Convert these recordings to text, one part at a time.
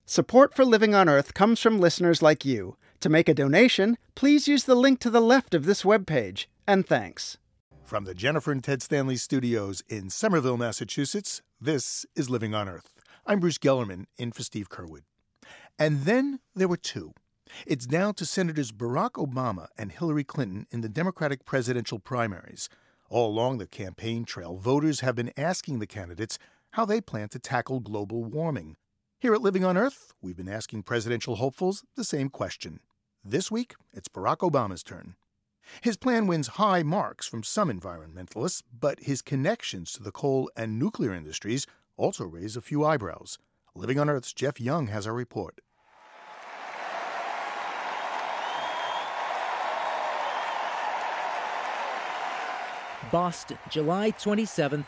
Support for Living on Earth comes from listeners like you. To make a donation, please use the link to the left of this webpage. And thanks. From the Jennifer and Ted Stanley studios in Somerville, Massachusetts, this is Living on Earth. I'm Bruce Gellerman, in for Steve Curwood. And then there were two. It's down to Senators Barack Obama and Hillary Clinton in the Democratic presidential primaries. All along the campaign trail, voters have been asking the candidates how they plan to tackle global warming. Here at Living on Earth, we've been asking presidential hopefuls the same question. This week, it's Barack Obama's turn. His plan wins high marks from some environmentalists, but his connections to the coal and nuclear industries also raise a few eyebrows. Living on Earth's Jeff Young has our report. Boston, July 27,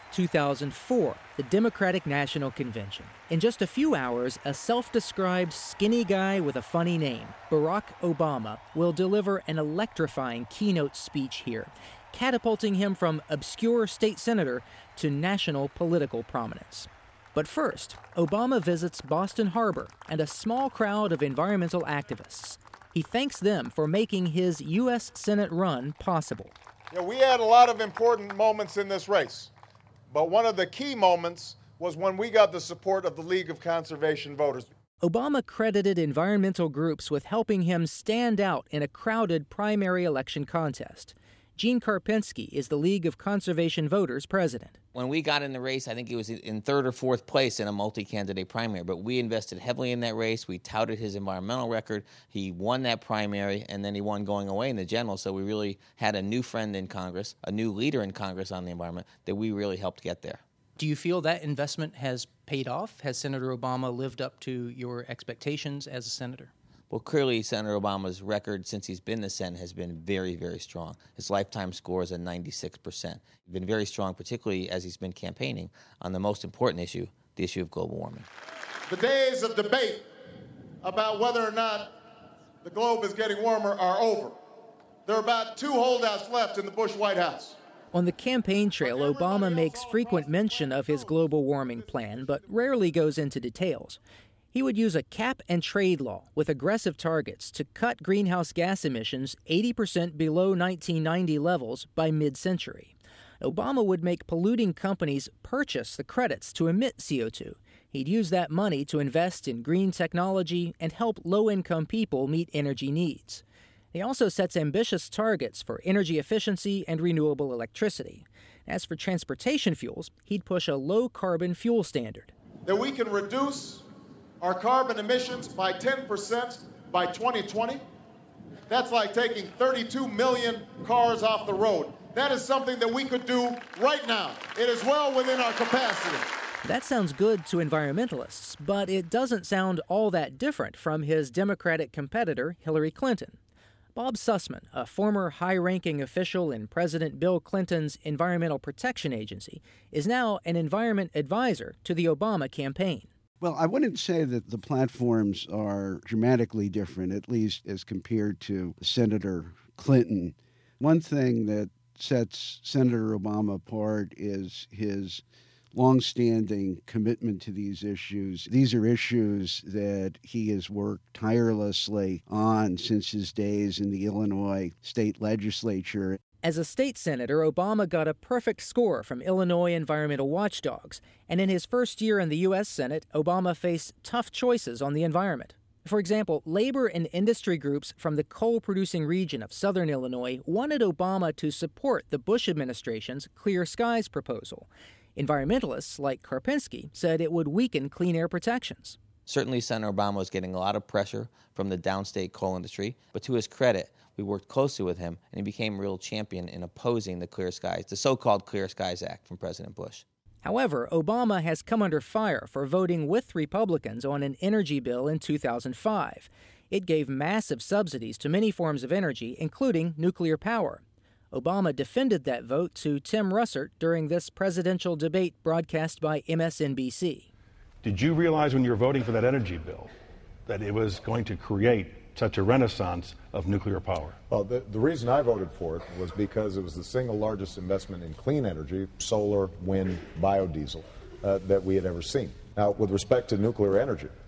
2004, the Democratic National Convention. In just a few hours, a self-described skinny guy with a funny name, Barack Obama, will deliver an electrifying keynote speech here, catapulting him from obscure state senator to national political prominence. But first, Obama visits Boston Harbor and a small crowd of environmental activists. He thanks them for making his U.S. Senate run possible. We had a lot of important moments in this race, but one of the key moments was when we got the support of the League of Conservation Voters. Obama credited environmental groups with helping him stand out in a crowded primary election contest. Gene Karpinski is the League of Conservation Voters president. When we got in the race, I think he was in third or fourth place in a multi-candidate primary, but we invested heavily in that race. We touted his environmental record. He won that primary, and then he won going away in the general, so we really had a new friend in Congress, a new leader in Congress on the environment that we really helped get there. Do you feel that investment has paid off? Has Senator Obama lived up to your expectations as a senator? Well, clearly, Senator Obama's record since he's been in the Senate has been very, very strong. His lifetime score is at 96%. He's been very strong, particularly as he's been campaigning on the most important issue, the issue of global warming. The days of debate about whether or not the globe is getting warmer are over. There are about 2 holdouts left in the Bush White House. On the campaign trail, Obama makes frequent mention of his global warming plan, but rarely goes into details. He would use a cap-and-trade law with aggressive targets to cut greenhouse gas emissions 80% below 1990 levels by mid-century. Obama would make polluting companies purchase the credits to emit CO2. He'd use that money to invest in green technology and help low-income people meet energy needs. He also sets ambitious targets for energy efficiency and renewable electricity. As for transportation fuels, he'd push a low-carbon fuel standard. That we can reduce our carbon emissions by 10% by 2020. That's like taking 32 million cars off the road. That is something that we could do right now. It is well within our capacity. That sounds good to environmentalists, but it doesn't sound all that different from his Democratic competitor, Hillary Clinton. Bob Sussman, a former high-ranking official in President Bill Clinton's Environmental Protection Agency, is now an environment advisor to the Obama campaign. Well, I wouldn't say that the platforms are dramatically different, at least as compared to Senator Clinton. One thing that sets Senator Obama apart is his longstanding commitment to these issues. These are issues that he has worked tirelessly on since his days in the Illinois state legislature. As a state senator, Obama got a perfect score from Illinois environmental watchdogs, and in his first year in the U.S. Senate, Obama faced tough choices on the environment. For example, labor and industry groups from the coal-producing region of southern Illinois wanted Obama to support the Bush administration's Clear Skies proposal. Environmentalists like Karpinski said it would weaken clean air protections. Certainly, Senator Obama was getting a lot of pressure from the downstate coal industry, but to his credit, we worked closely with him, and he became a real champion in opposing the Clear Skies, the so-called Clear Skies Act from President Bush. However, Obama has come under fire for voting with Republicans on an energy bill in 2005. It gave massive subsidies to many forms of energy, including nuclear power. Obama defended that vote to Tim Russert during this presidential debate broadcast by MSNBC. Did you realize when you were voting for that energy bill that it was going to create such a renaissance of nuclear power? Well, the reason I voted for it was because it was the single largest investment in clean energy, solar, wind, biodiesel, that we had ever seen. Now, with respect to nuclear energy,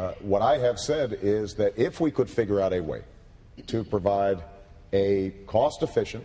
What I have said is that if we could figure out a way to provide a cost-efficient,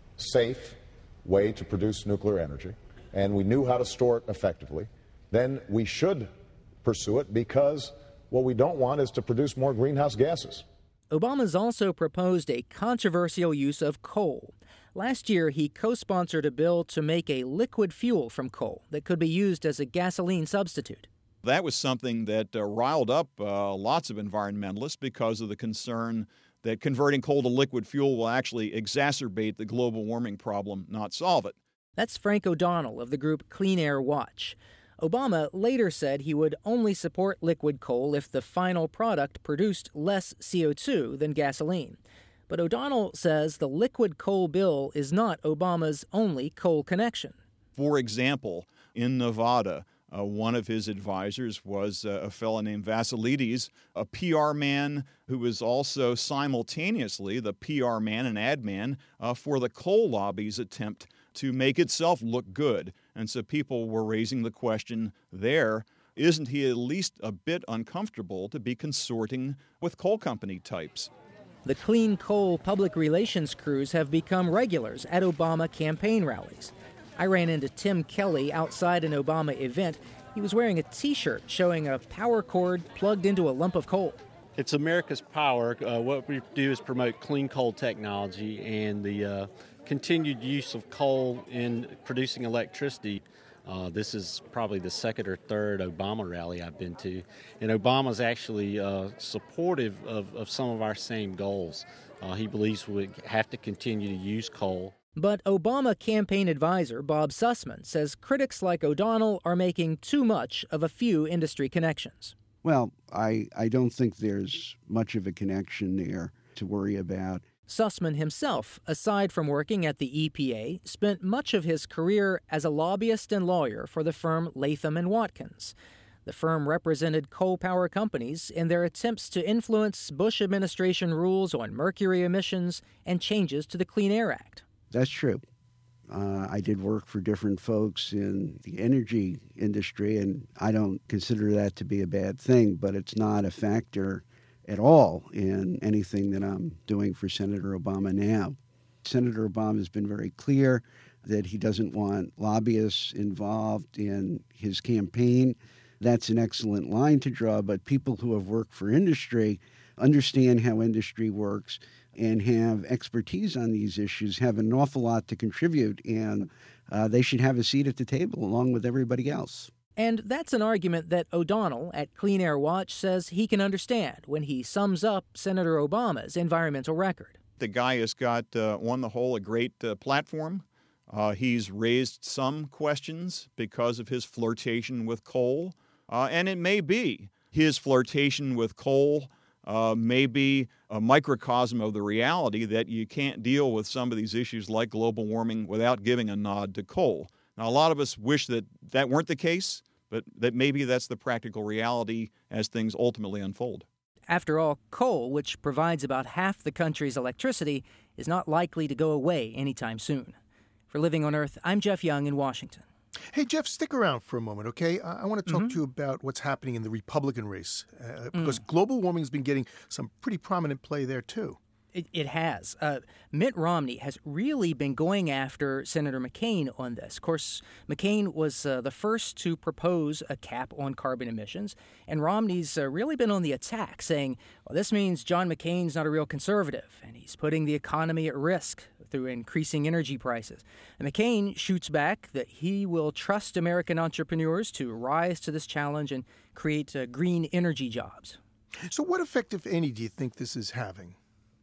safe way to produce nuclear energy, and we knew how to store it effectively, then we should pursue it, because what we don't want is to produce more greenhouse gases. Obama's also proposed a controversial use of coal. Last year, he co-sponsored a bill to make a liquid fuel from coal that could be used as a gasoline substitute. That was something that riled up lots of environmentalists because of the concern that converting coal to liquid fuel will actually exacerbate the global warming problem, not solve it. That's Frank O'Donnell of the group Clean Air Watch. Obama later said he would only support liquid coal if the final product produced less CO2 than gasoline. But O'Donnell says the liquid coal bill is not Obama's only coal connection. For example, in Nevada, one of his advisors was a fellow named Vassilides, a PR man who was also simultaneously the PR man and ad man for the coal lobby's attempt to make itself look good. And so people were raising the question there, isn't he at least a bit uncomfortable to be consorting with coal company types? The clean coal public relations crews have become regulars at Obama campaign rallies. I ran into Tim Kelly outside an Obama event. He was wearing a T-shirt showing a power cord plugged into a lump of coal. It's America's power. What we do is promote clean coal technology and the continued use of coal in producing electricity. This is probably the second or third Obama rally I've been to. And Obama's actually supportive of some of our same goals. He believes we have to continue to use coal. But Obama campaign advisor Bob Sussman says critics like O'Donnell are making too much of a few industry connections. Well, I don't think there's much of a connection there to worry about. Sussman himself, aside from working at the EPA, spent much of his career as a lobbyist and lawyer for the firm Latham & Watkins. The firm represented coal power companies in their attempts to influence Bush administration rules on mercury emissions and changes to the Clean Air Act. That's true. I did work for different folks in the energy industry, and I don't consider that to be a bad thing, but it's not a factor at all in anything that I'm doing for Senator Obama now. Senator Obama has been very clear that he doesn't want lobbyists involved in his campaign. That's an excellent line to draw, but people who have worked for industry understand how industry works and have expertise on these issues, have an awful lot to contribute, and they should have a seat at the table along with everybody else. And that's an argument that O'Donnell at Clean Air Watch says he can understand when he sums up Senator Obama's environmental record. The guy has got, on the whole, a great platform. He's raised some questions because of his flirtation with coal, and it may be his flirtation with coal may be a microcosm of the reality that you can't deal with some of these issues like global warming without giving a nod to coal. Now, a lot of us wish that that weren't the case, but that maybe that's the practical reality as things ultimately unfold. After all, coal, which provides about half the country's electricity, is not likely to go away anytime soon. For Living on Earth, I'm Jeff Young in Washington. Hey, Jeff, stick around for a moment, okay? I want to talk to you about what's happening in the Republican race, because global warming has been getting some pretty prominent play there, too. It has. Mitt Romney has really been going after Senator McCain on this. Of course, McCain was the first to propose a cap on carbon emissions, and Romney's really been on the attack, saying, well, this means John McCain's not a real conservative, and he's putting the economy at risk through increasing energy prices. And McCain shoots back that he will trust American entrepreneurs to rise to this challenge and create green energy jobs. So what effect, if any, do you think this is having?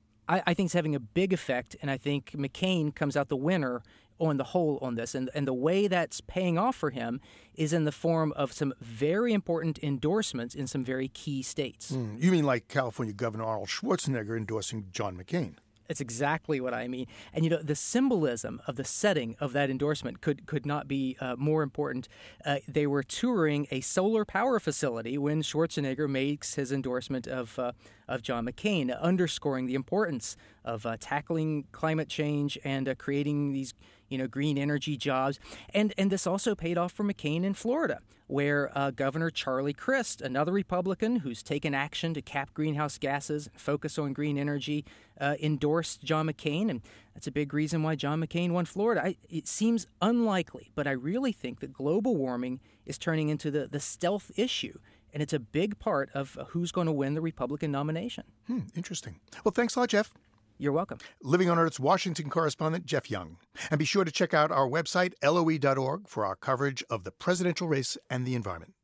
I think it's having a big effect, and I think McCain comes out the winner on the whole on this. And the way that's paying off for him is in the form of some very important endorsements in some very key states. You mean like California Governor Arnold Schwarzenegger endorsing John McCain? That's exactly what I mean. And, you know, the symbolism of the setting of that endorsement could not be more important. They were touring a solar power facility when Schwarzenegger makes his endorsement of John McCain, underscoring the importance of tackling climate change and creating these green energy jobs. And this also paid off for McCain in Florida, where Governor Charlie Crist, another Republican who's taken action to cap greenhouse gases and focus on green energy, endorsed John McCain. And that's a big reason why John McCain won Florida. It seems unlikely, but I really think that global warming is turning into the stealth issue. And it's a big part of who's going to win the Republican nomination. Interesting. Well, thanks a lot, Jeff. You're welcome. Living on Earth's Washington correspondent, Jeff Young. And be sure to check out our website, LOE.org, for our coverage of the presidential race and the environment.